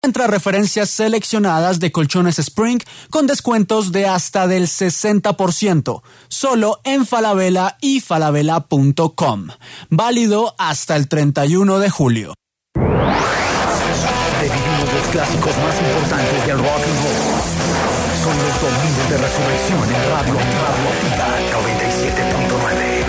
Encuentra referencias seleccionadas de colchones Spring con descuentos de hasta del 60%, solo en Falabella y falabella.com. Válido hasta el 31 de julio. Revivimos los clásicos más importantes del rock and roll. Son los domingos de resurrección en Radio Activa 97.9.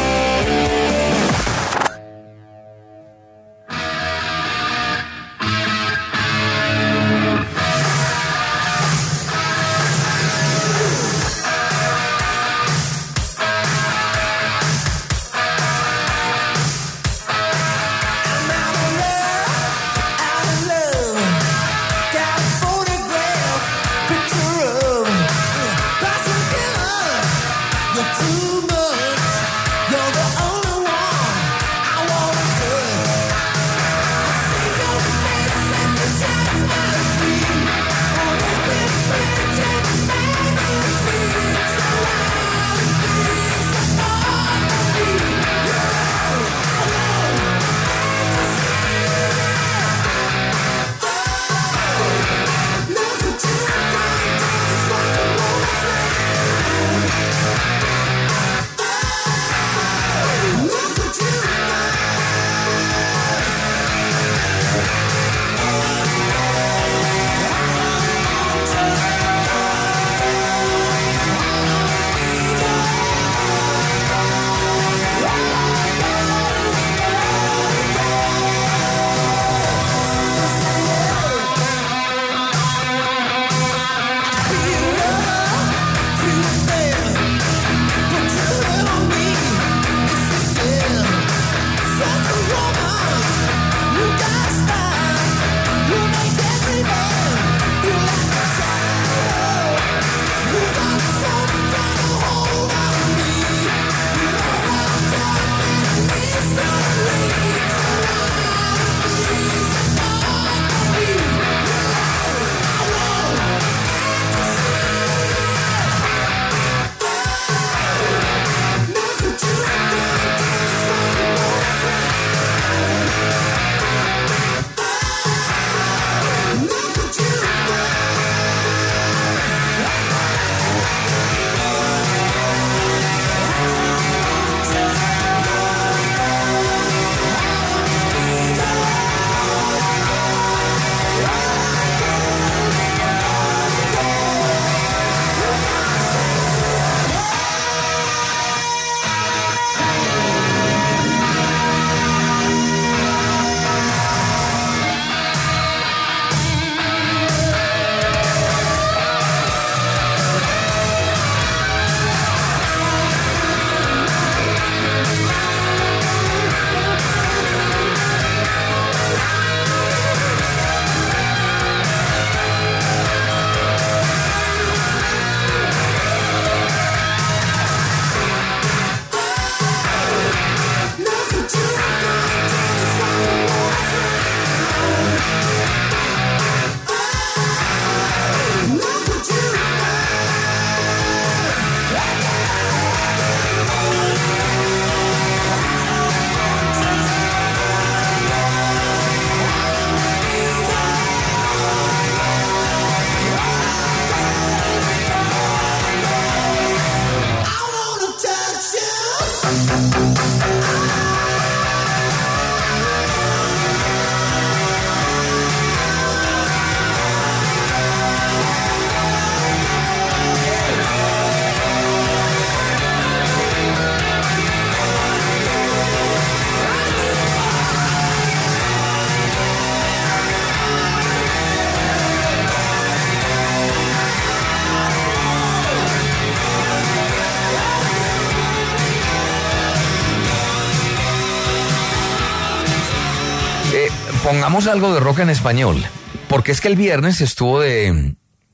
Pongamos algo de rock en español, porque es que el viernes estuvo de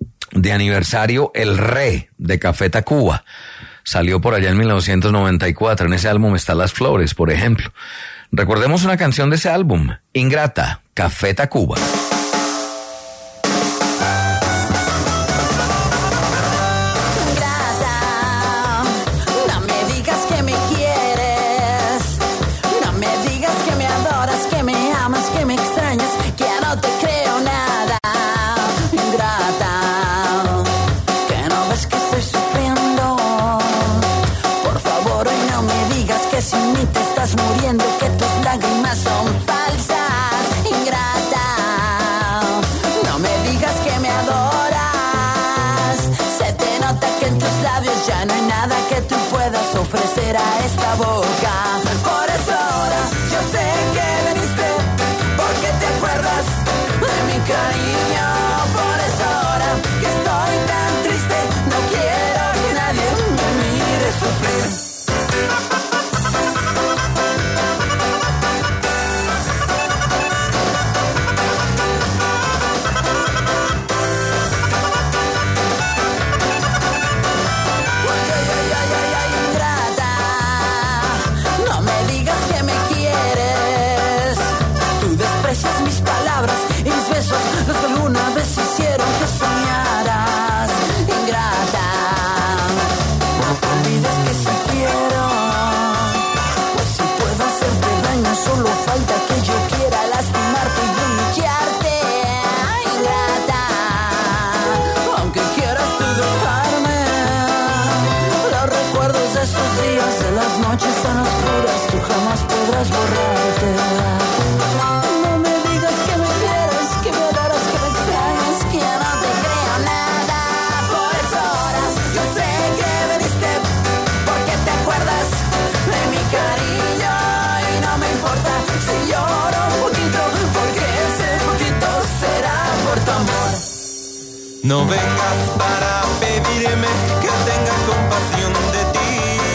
aniversario El Re de Café Tacuba. Salió por allá en 1994, en ese álbum está Las Flores, por ejemplo. Recordemos una canción de ese álbum, Ingrata, Café Tacuba. No me digas que me adoras, que me amas, que me extrañas, que ya no te creo nada. cariño. Por eso ahora que estoy tan triste, no quiero que nadie me mire sufrir. Mis palabras y mis besos, los que alguna vez hicieron que soñaras, ingrata. No te olvides que si quiero, pues si puedo hacerte daño, solo falta que yo quiera lastimarte y humillarte, ingrata. Aunque quieras tú dejarme, los recuerdos de esos días, de las noches tan oscuras, tú jamás podrás borrarte. No vengas para pedirme que tenga compasión de ti.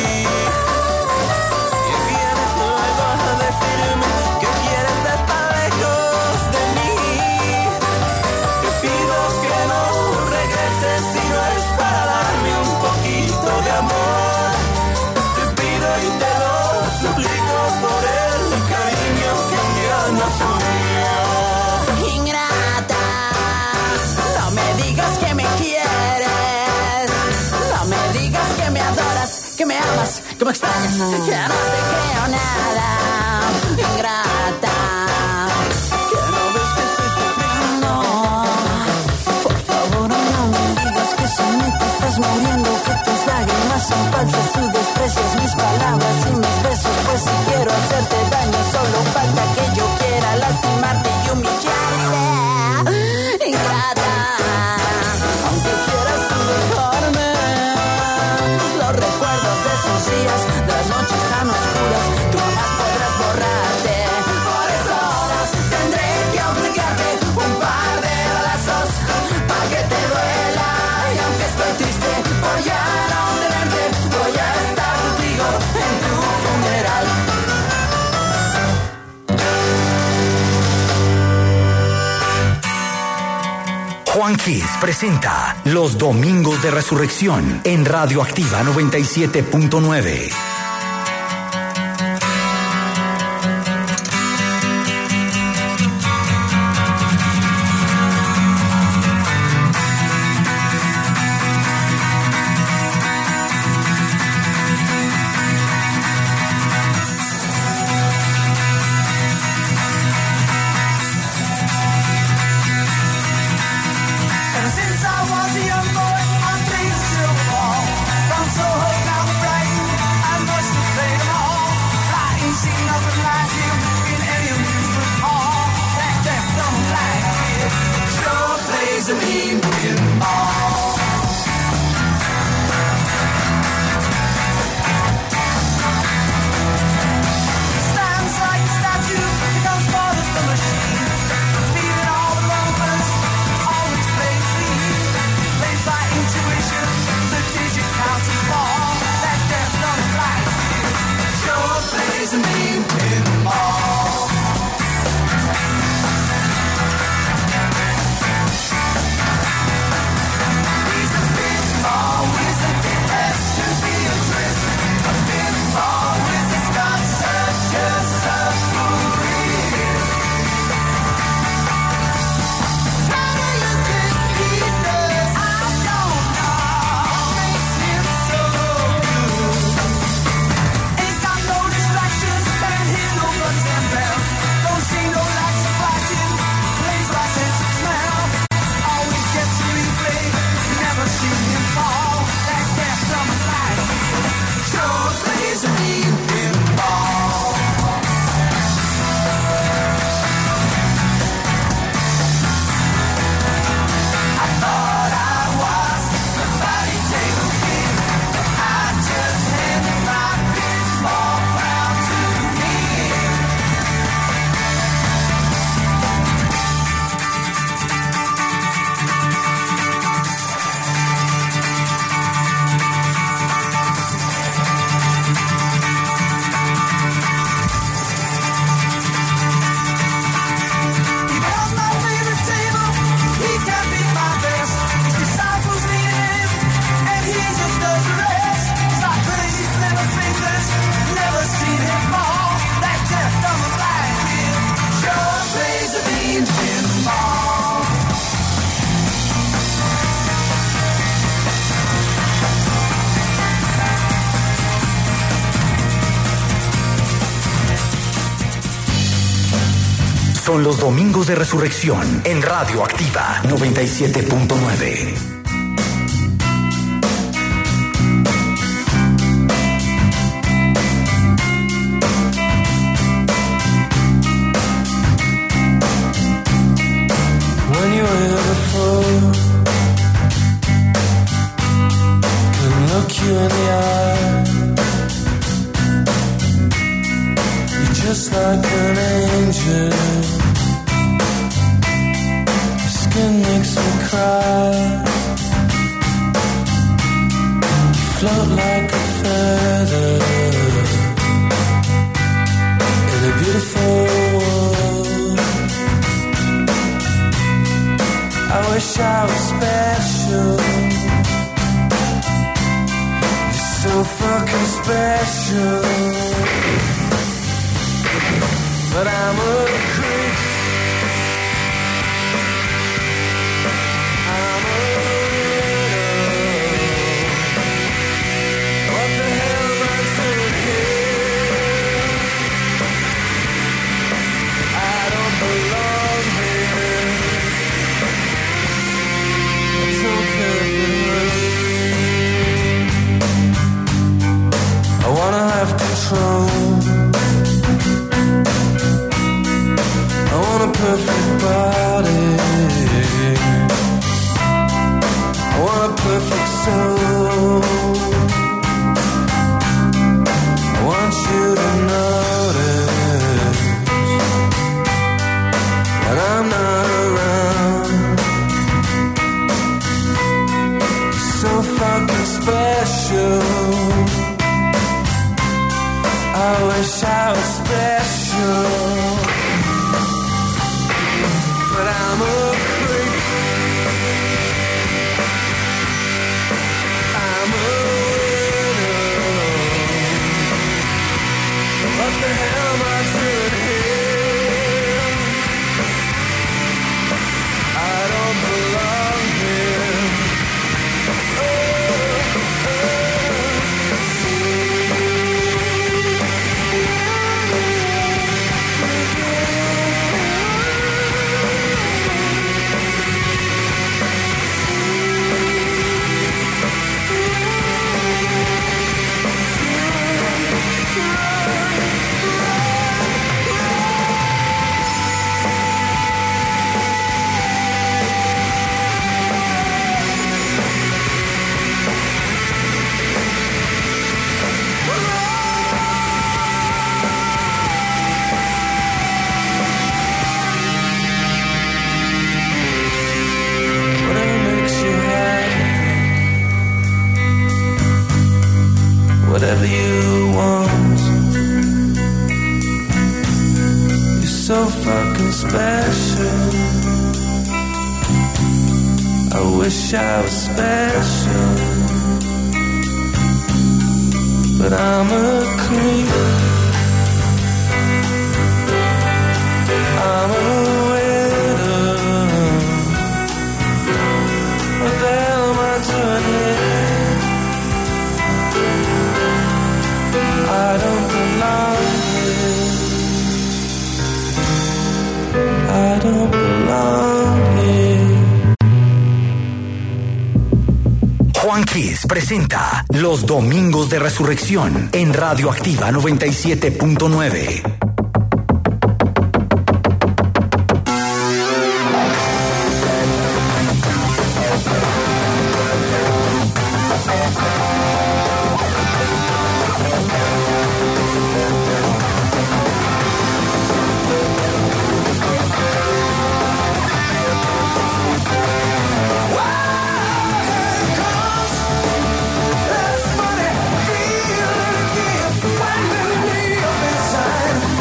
Y vienes luego a decirme que quieres estar lejos de mí. Te pido que no regreses si no es para darme un poquito de amor. Te pido y te lo suplico por el cariño que un día nos unió. Ingrata, no me digas que me quieres, no me digas que me adoras, que me amas, que me extrañas, que no te creo nada. Ingrata, que no ves que estoy sufriendo. Por favor no me digas que sin mí te estás muriendo, que tus lágrimas son falsas, tú desprecias mis palabras y mis besos. Pues si quiero hacerte daño, solo falta que yo quiera lastimarte y humillarte. Ingrata, aunque quieras tú dejarme, los recuerdos de esos días, de las noches tan oscuras, tú jamás podrás borrarte. Por eso ahora tendré que obligarte un par de balazos para que te duela. Y aunque estoy triste por ya no tenerte, voy a estar contigo en tu funeral. Juan Kiss presenta Los Domingos de Resurrección en Radioactiva 97.9. Since I was a young boy, my dreams still fall. From Soho down Brighton, Son los domingos de resurrección en Radio Activa 97.9. When you were before, can look you in the eye. You're just like an angel. Your skin makes me cry. You float like a feather in a beautiful world. I wish I was special. You're so fucking special. But I'm a creep. I'm a widow. What the hell am I doing here? I don't belong here. I don't care if it hurts. I wanna have control. I want a perfect body. I want a perfect soul. I want you to notice when I'm not around. You're so fucking special. I wish I was special. But I'm a creep. I'm a widow. What the hell am I doing here? I don't belong here. Whatever you want. You're so fucking special. I wish I was special. But I'm a creep. I'm a widow. What the hell am I doing here? I don't belong here. I don't belong here. Juan Kiss presenta Los Domingos de Resurrección en Radio Activa 97.9. Feel it again, finding me up inside.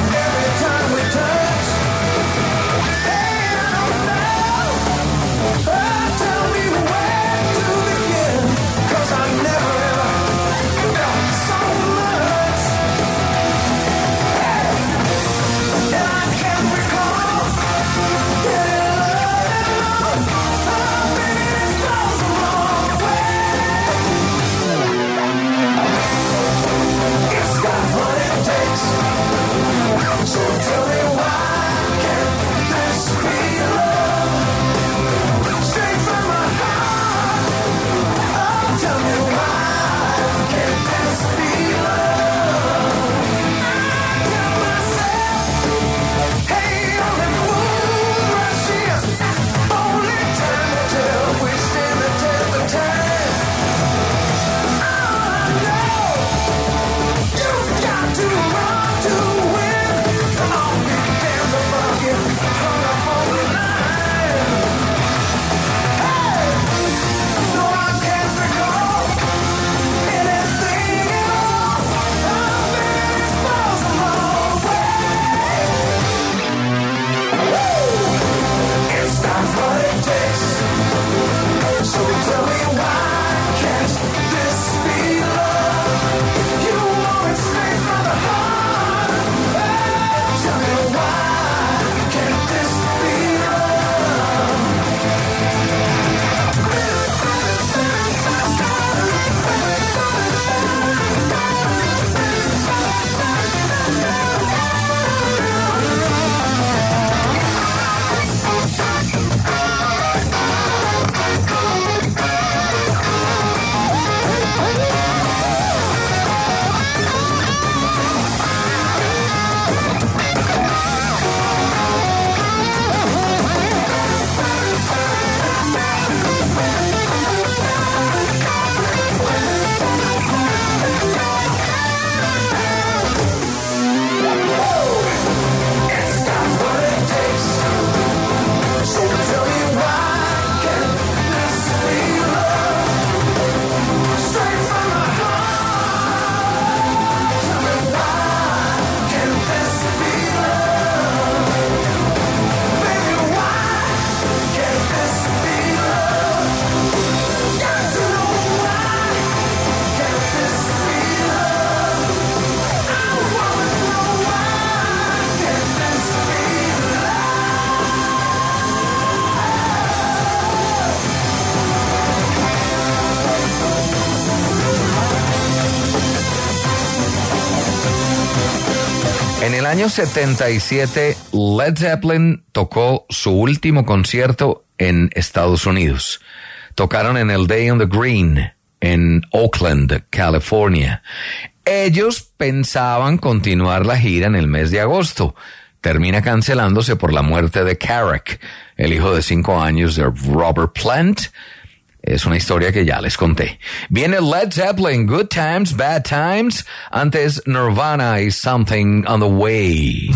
En el año 77, Led Zeppelin tocó su último concierto en Estados Unidos. Tocaron en el Day on the Green, en Oakland, California. Ellos pensaban continuar la gira en el mes de agosto. Termina cancelándose por la muerte de Carrack, el hijo de 5 años de Robert Plant. Es una historia que ya les conté. Viene Led Zeppelin, Good Times, Bad Times. Antes Nirvana y Something on the Way.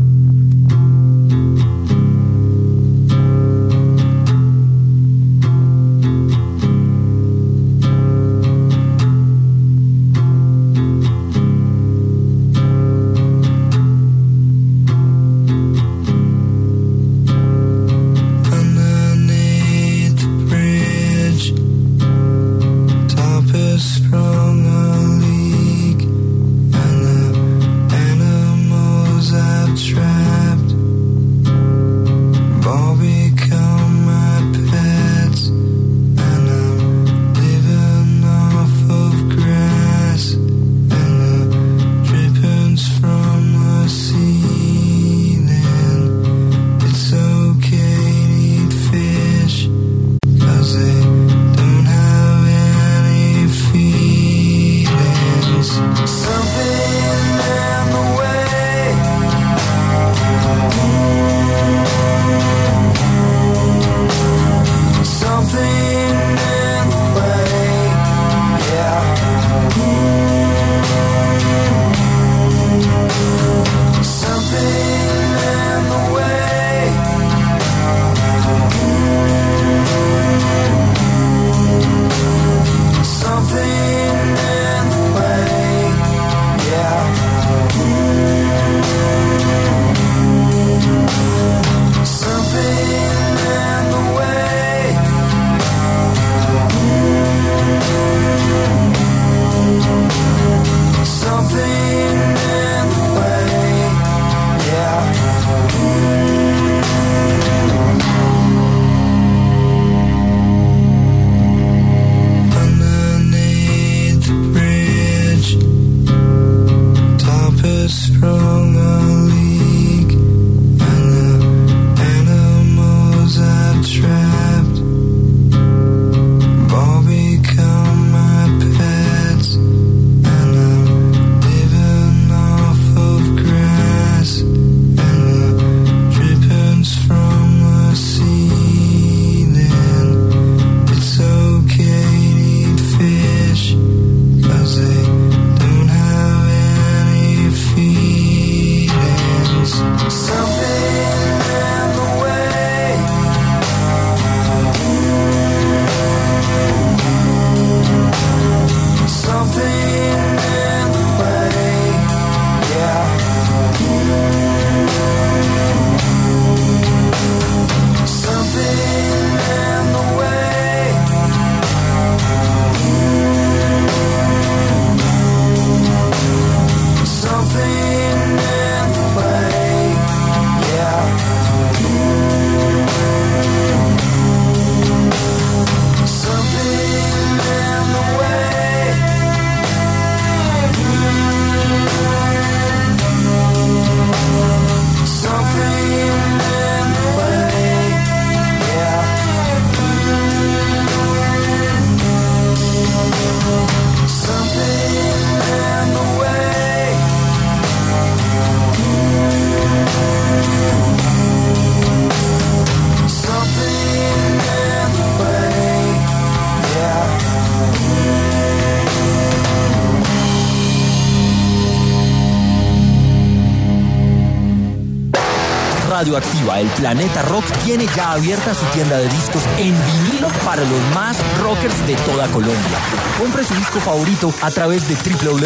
Radioactiva, el Planeta Rock, tiene ya abierta su tienda de discos en vinilo para los más rockers de toda Colombia. Compre su disco favorito a través de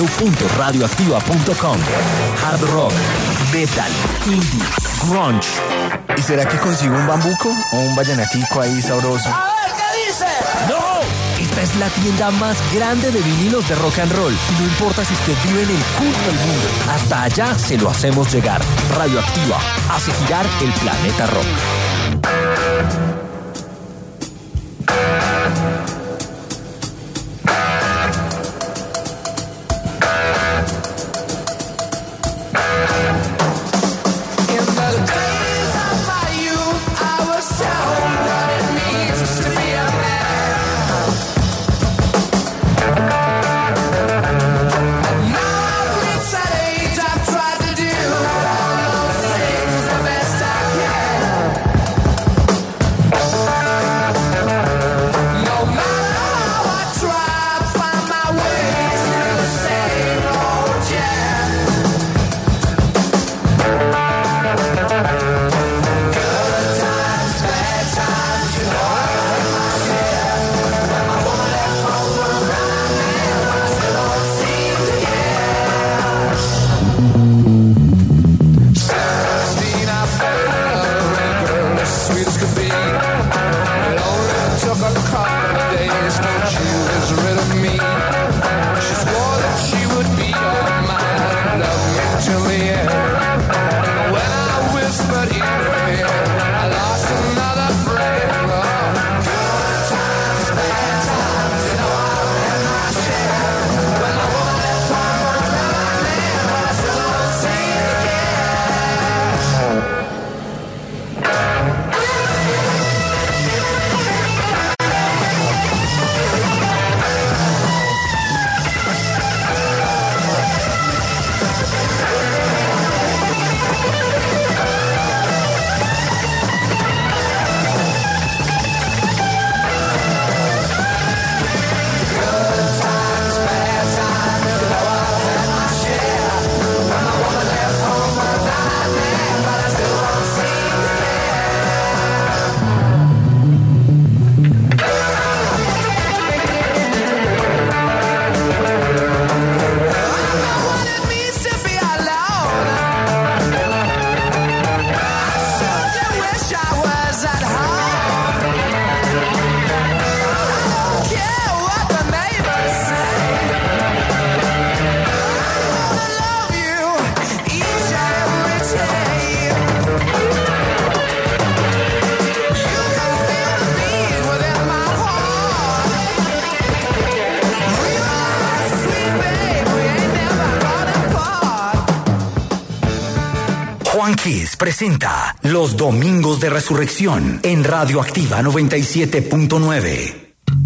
www.radioactiva.com. Hard rock, metal, indie, grunge. ¿Y será que consigo un bambuco o un vallenatico ahí sabroso? A ver, ¿qué dice? ¡No! Esta es la tienda más grande de vinilos de rock and roll. Y no importa si usted vive en el culo del mundo, hasta allá se lo hacemos llegar. Radioactiva hace girar el planeta rock. Latin Kiss presenta Los Domingos de Resurrección en Radioactiva 97.9.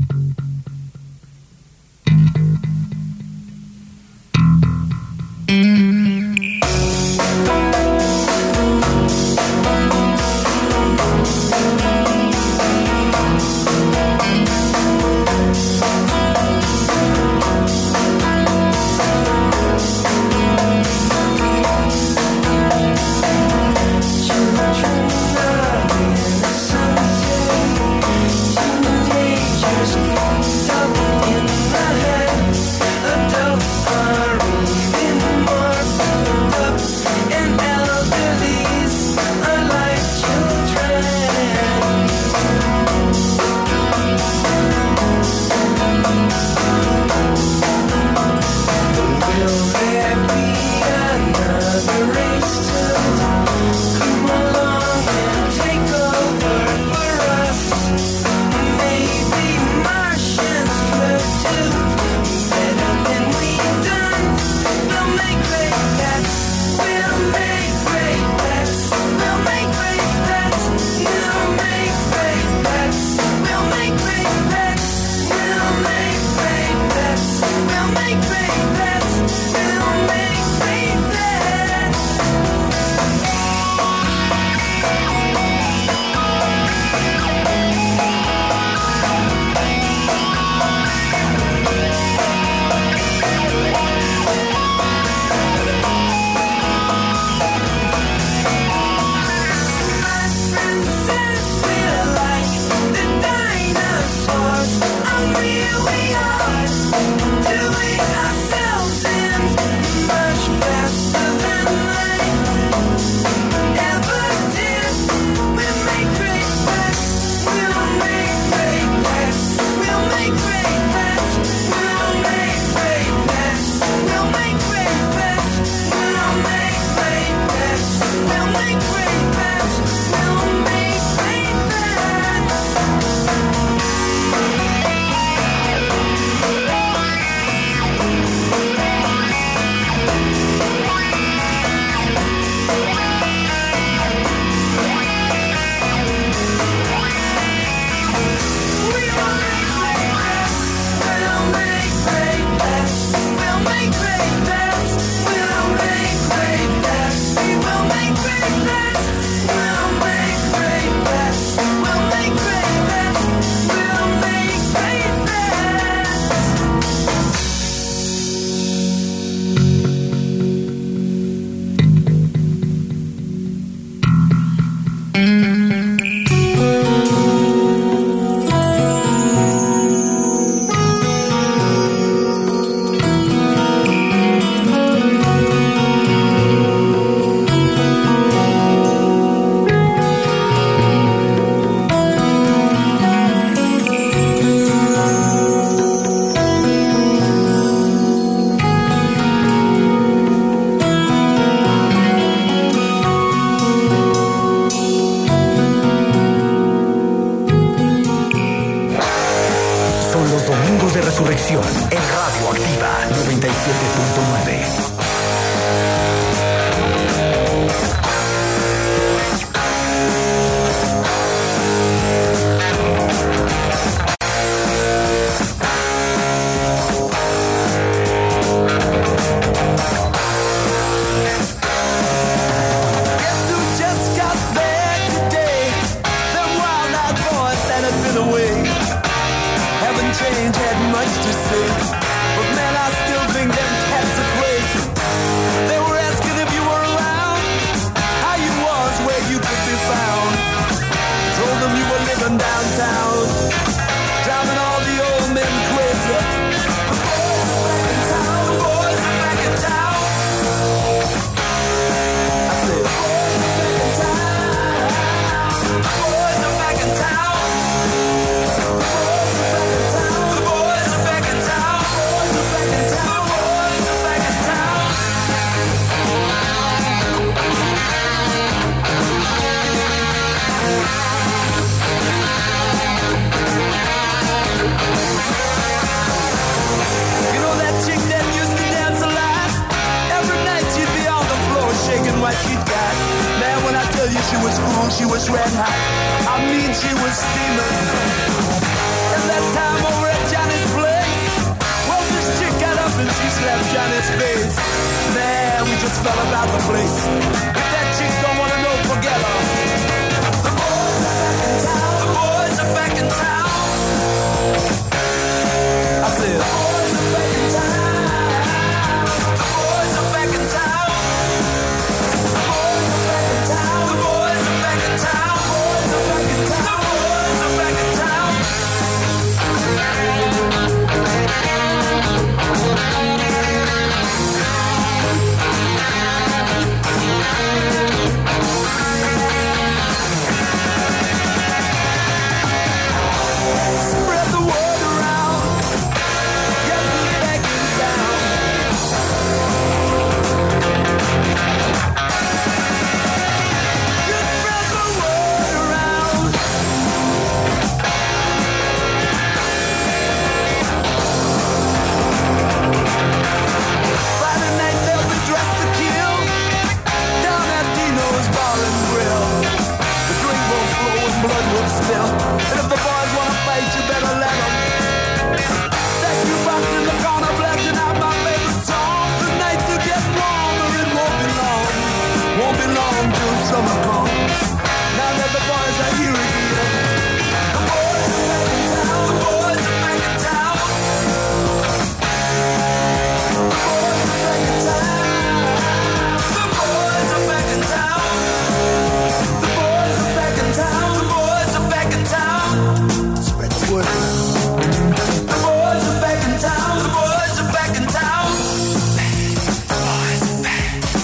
Resurrección en Radioactiva 97.9. Change had much to say, but man, I still think them cats are crazy. she was red hot. I mean, she was steaming. And that time over at Johnny's place, well, this chick got up and she slapped Johnny's face. Man, we just fell about the place. If that chick don't wanna know, forget her. The boys are back in town. The boys are back in town. I said, the boys are back in town. The boys are back in town. The boys are back in town. The boys are back in town. The boys are back in town. The boys are back in town. Spread the word around. Yes, we're back in town. You spread the word around. Friday night they'll be dressed to kill down at Dino's Bar and Grill. The drink will flow and blood will spill. And if the boys wanna fight, you better let them. That jukebox in the corner blasting out my favorite song. The nights will get warmer, it won't be long. Won't be long till summer comes. Now that the boys are here again. The boys are back in town. The boys are back in town. The boys are back in town. The boys are back in town. The boys are back in town. The boys are back in town. Spread the word around. The boys are back in town. The boys are back in town. The boys are back.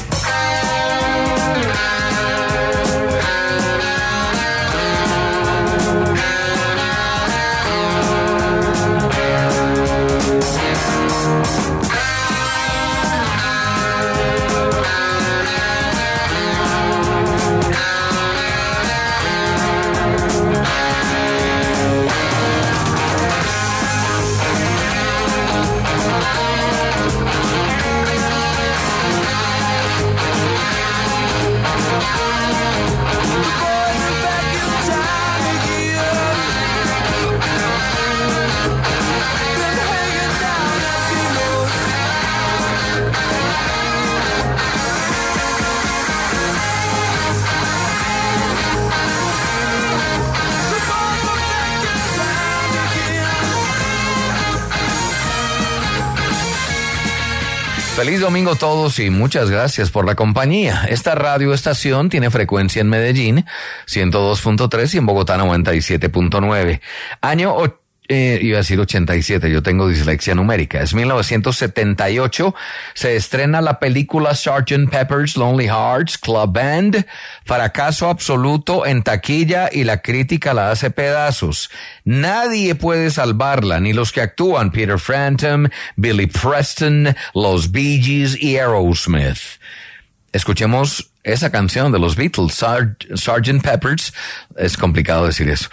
Feliz domingo a todos y muchas gracias por la compañía. Esta radioestación tiene frecuencia en Medellín, 102.3 y en Bogotá 97.9. Año iba a decir 87, yo tengo dislexia numérica. Es 1978, se estrena la película Sgt. Pepper's Lonely Hearts Club Band, fracaso absoluto en taquilla y la crítica la hace pedazos. Nadie puede salvarla, ni los que actúan, Peter Frampton, Billy Preston, los Bee Gees y Aerosmith. Escuchemos esa canción de los Beatles, Sgt. Pepper's, es complicado decir eso.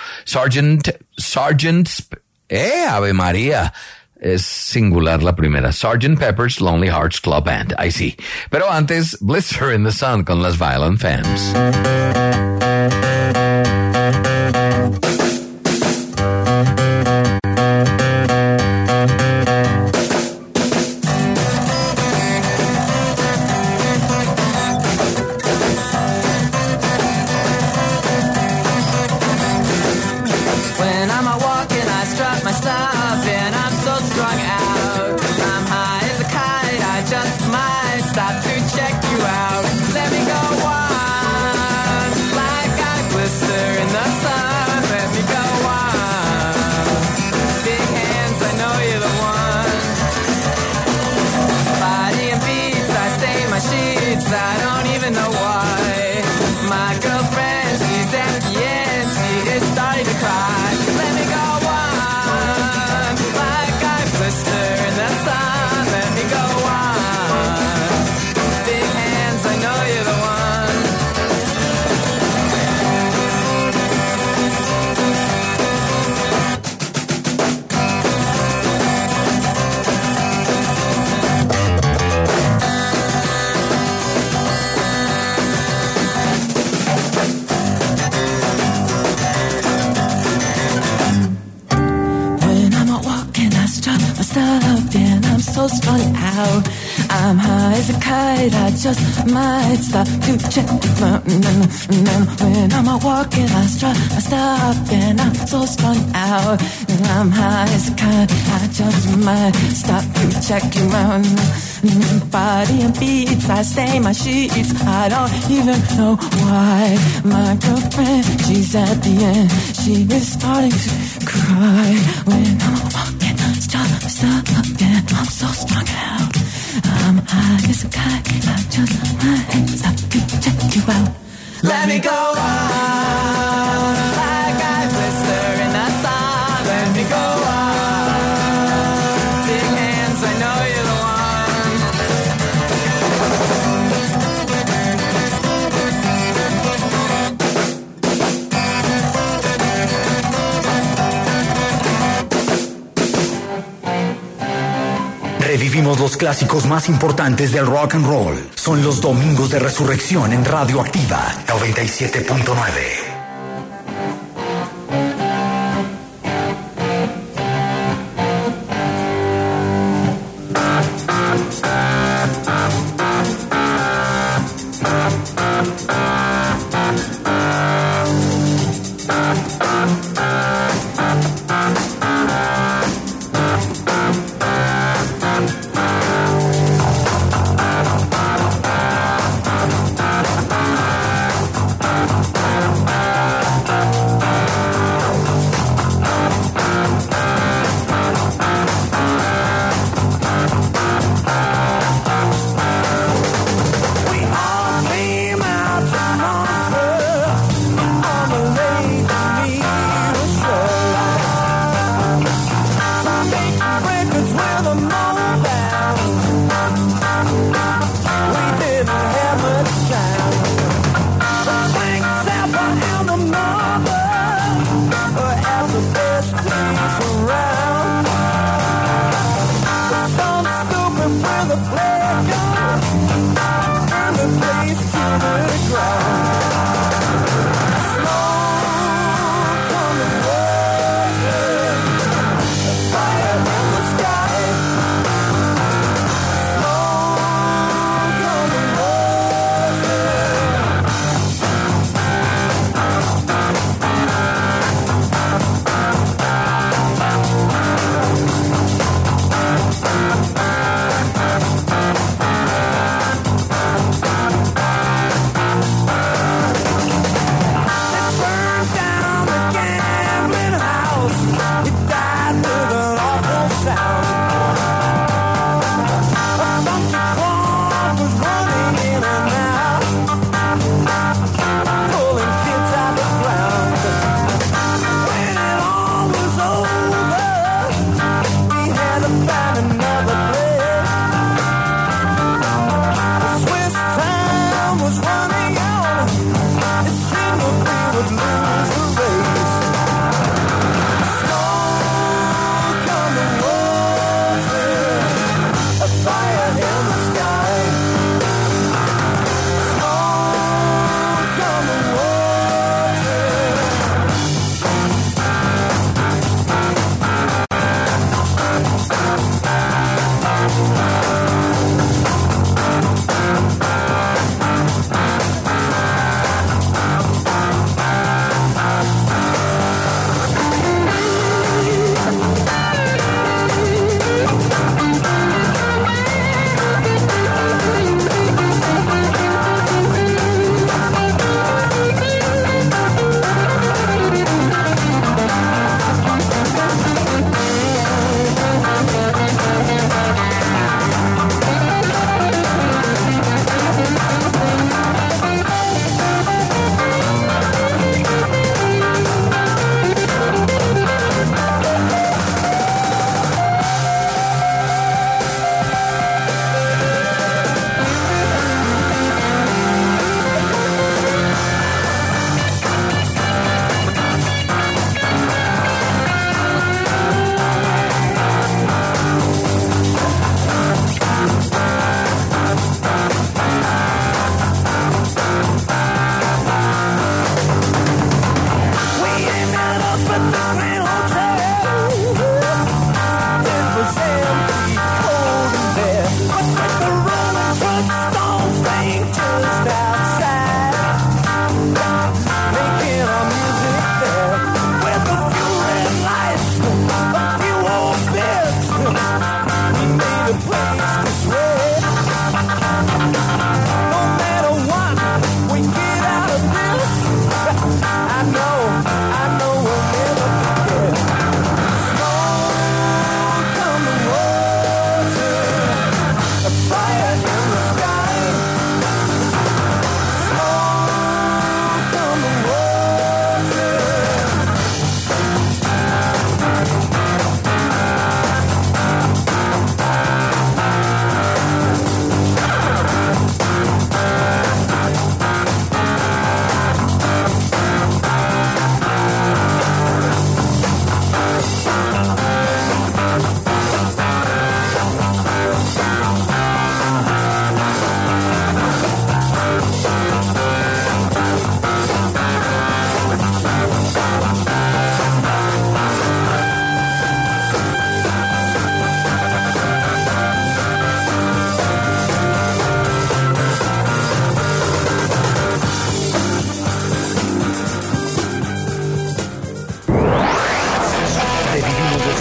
Ave María, es singular la primera. Sgt. Pepper's Lonely Hearts Club Band, ahí sí. Pero antes, Blister in the Sun con las Violent Femmes. I don't even know why. My girlfriend, she's at the end, she is starting to cry. Let me go on, like I blistered. so strung out. I'm high as a kite, I just might stop to check the mountain. And then when I'm walking, I stop, and I'm so strung out. And I'm high as a kite, I just might stop to check the mountain. Body and beats, I stain my sheets. I don't even know why. My girlfriend, she's at the end. She is starting to cry when I'm walking. Stop, and I'm so strung out. I'm high as a kite, I just might stop to check you out. Let me go on, like I blister in the sun. Let me go on, big hands, I know you're the one. Revivimos los clásicos más importantes del rock and roll. Son los Domingos de Resurrección en Radioactiva 97.9.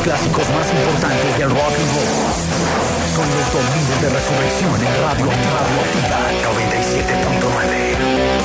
clásicos más importantes del rock and roll. Son los domingos de resurrección en Radio Activa 97.9.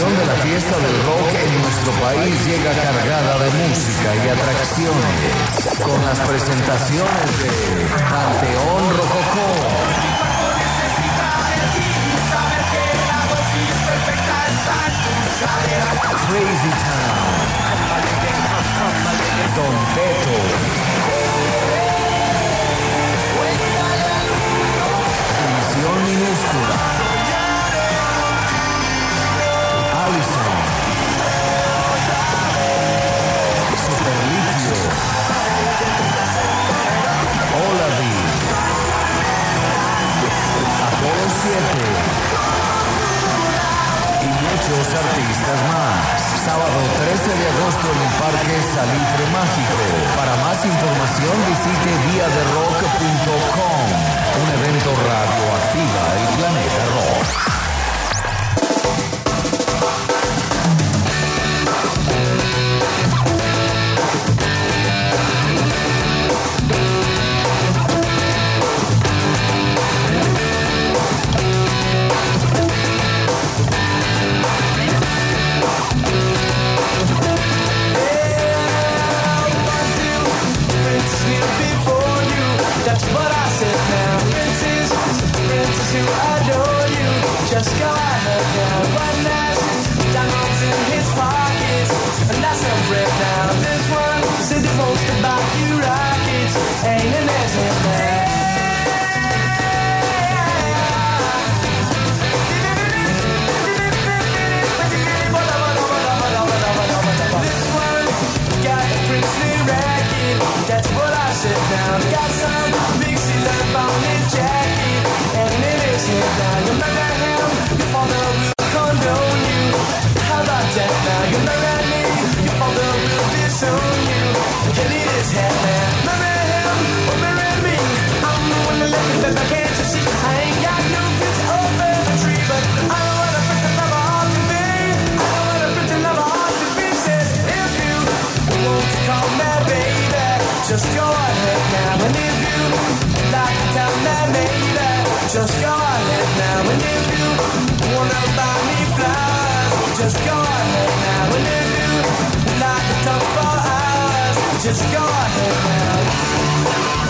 celebración de la fiesta del rock en nuestro país llega cargada de música y atracciones, con las presentaciones de Panteón Rococó, Crazy Town, Don Teto, Misión Minúscula, Allison, Superlitio, Olavi, Apolo 7 y muchos artistas más. Sábado 13 de agosto en el Parque Salitre Mágico. Para más información visite diaderock.com. Un evento radioactiva el planeta rock. That's what I said now. Princess who adore you. Just go ahead now. One last diamonds in his pockets, and that's a rip now. This one said the most about you rockets. Ain't an answer now. This one got a princely racket. That's what I said now. Got some mixy love on his jacket, and it is him now. You marry him, your father will condone you. How about that now? You marry me, your father will disown you. And it is him now. Marry him or marry me. I'm the one that let me back. Can't you see? I ain't got no future over the tree, but I don't want a pretend lover ought to be. I don't want a pretend lover ought to be. Says if you want to call me baby, just go ahead now. And if you like to tell me maybe, just go ahead now. And if you wanna buy me flowers, just go ahead now. And if you like to talk for hours, just go ahead now.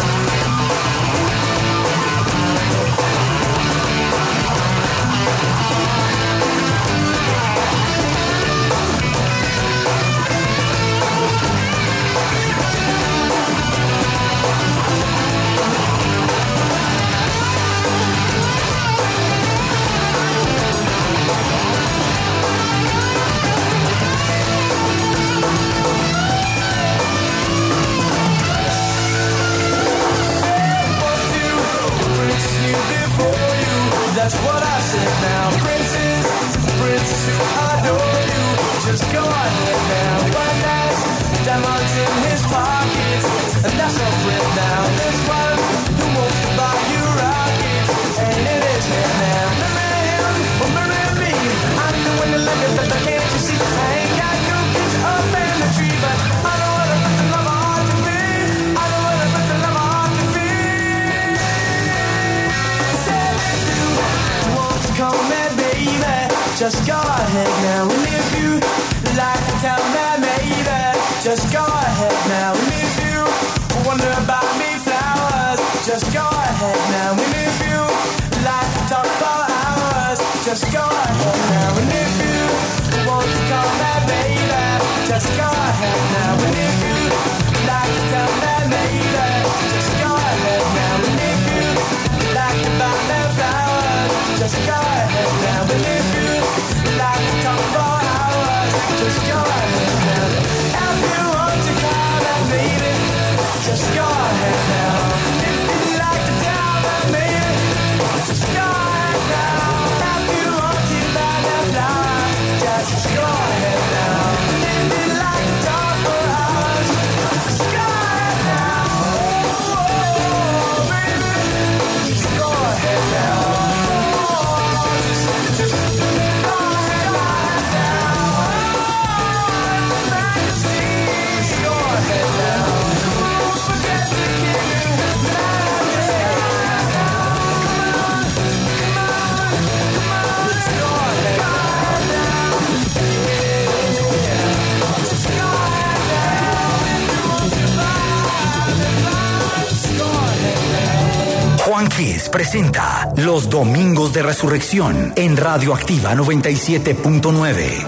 That's what I said now. Princess who adore you. Just go ahead now. One last diamonds in his pockets, and that's a friend now. This one who wants to buy you rockets, and it is him now. Marry him or marry me. I'm the one that love you, but can't you see? I ain't got no future up in the tree, but I know what a pretend lover ought to be. I know what a pretend lover ought to be. Said if you want to call me baby, just go ahead now. And if you like to tell me maybe, just go ahead now. And if you wonder about me flowers, just go ahead now. And if you like to talk for hours, just go ahead now. And if you want to call me baby, just go ahead now. And if you like to tell me maybe, just go ahead now. And if you like to buy me flowers, just go ahead now. And if you like to talk for hours, just go ahead now. If you want to call me baby, just go ahead now. If you like to tell me maybe, just go ahead now. If you want to buy me flowers, just go ahead now. If you like to talk for hours, just go ahead now. Oh, baby, just go ahead now. Just go ahead now. Kiss presenta Los Domingos de Resurrección en Radioactiva 97.9.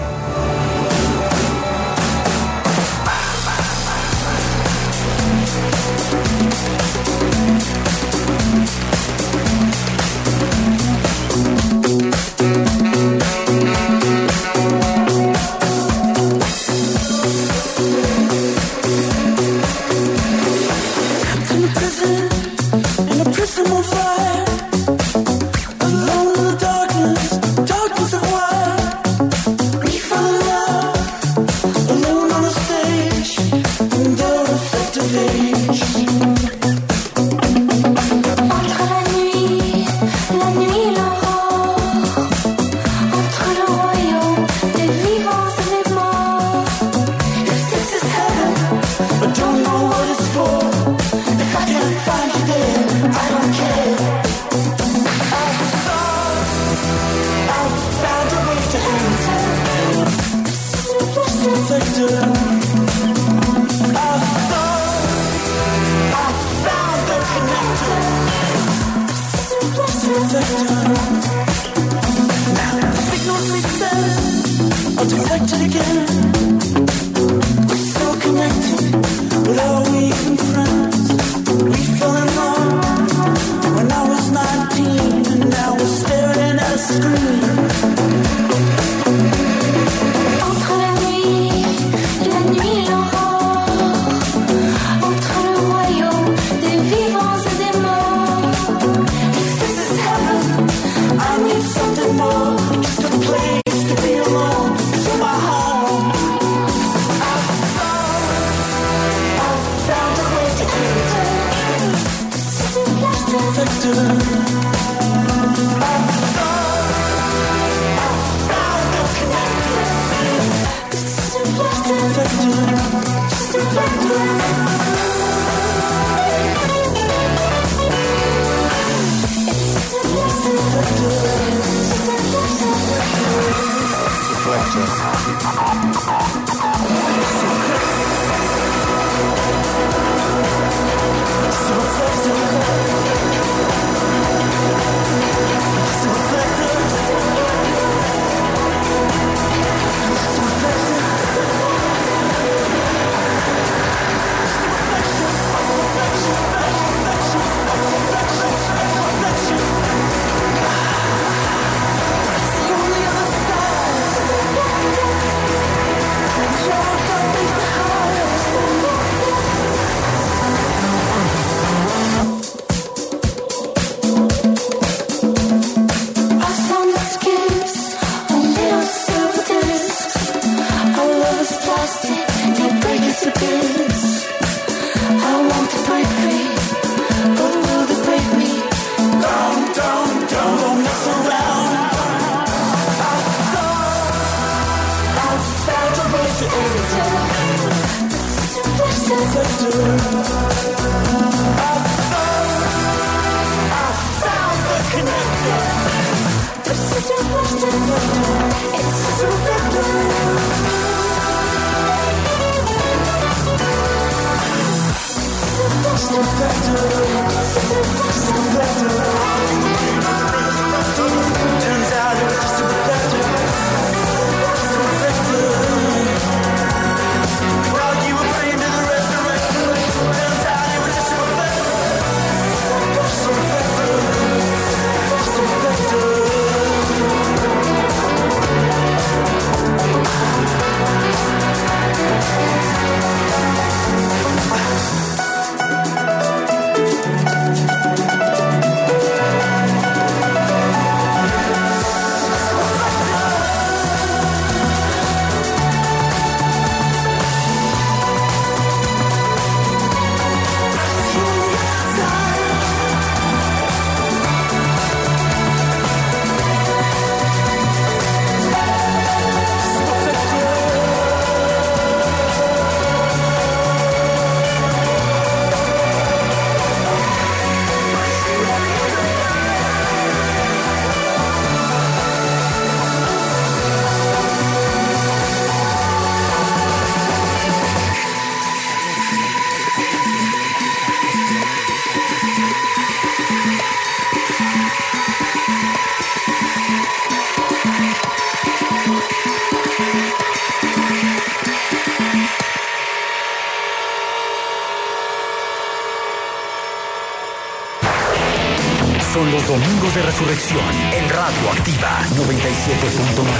Son los domingos de resurrección en Radio Activa 97.9.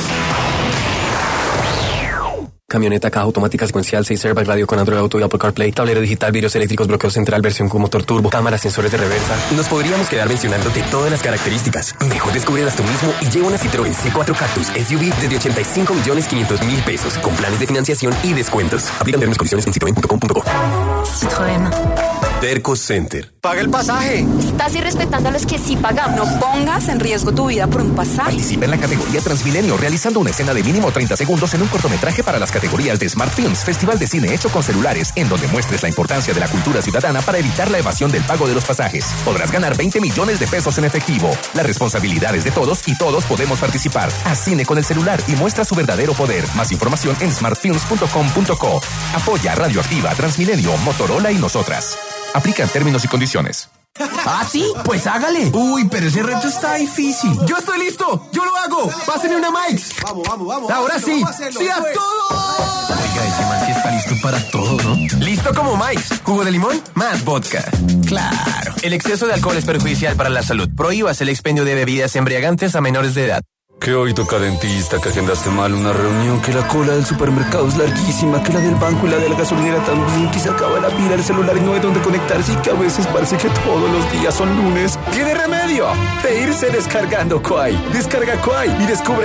Camioneta, caja automática secuencial, 6 airbags, radio con Android Auto y Apple CarPlay, tablero digital, vidrios eléctricos, bloqueo central, versión con motor turbo, cámaras, sensores de reversa. Nos podríamos quedar mencionándote todas las características. Mejor descúbrelas tú mismo y lleva una Citroën C4 Cactus SUV desde 85.500.000 pesos, con planes de financiación y descuentos. Aplican términos y condiciones en citroen.com.co. Citroën. Terco Center. ¡Paga el pasaje! Estás irrespetando a los que sí pagamos. No pongas en riesgo tu vida por un pasaje. Participa en la categoría Transmilenio realizando una escena de mínimo 30 segundos en un cortometraje para las categorías de Smart Films, festival de cine hecho con celulares, en donde muestres la importancia de la cultura ciudadana para evitar la evasión del pago de los pasajes. Podrás ganar 20 millones de pesos en efectivo. La responsabilidad es de todos y todos podemos participar. Haz cine con el celular y muestra su verdadero poder. Más información en smartfilms.com.co. Apoya Radioactiva, Transmilenio, Motorola y nosotras. Aplican términos y condiciones. ¿Ah, sí? Pues hágale. Uy, pero ese reto está difícil. Yo estoy listo. Yo lo hago. Páseme una Mike's. Vamos. Ahora sí. ¡Sí a todo! Oiga, ese man sí está listo para todo, ¿no? Listo como Mike's. Jugo de limón más vodka. Claro. El exceso de alcohol es perjudicial para la salud. Prohíbas el expendio de bebidas embriagantes a menores de edad. Que hoy toca dentista, que agendaste mal una reunión, que la cola del supermercado es larguísima, que la del banco y la de la gasolinera también, que se acaba la pila del celular y no hay donde conectarse y que a veces parece que todos los días son lunes. ¡Tiene remedio! De irse descargando Quai. Descarga Quai y descubre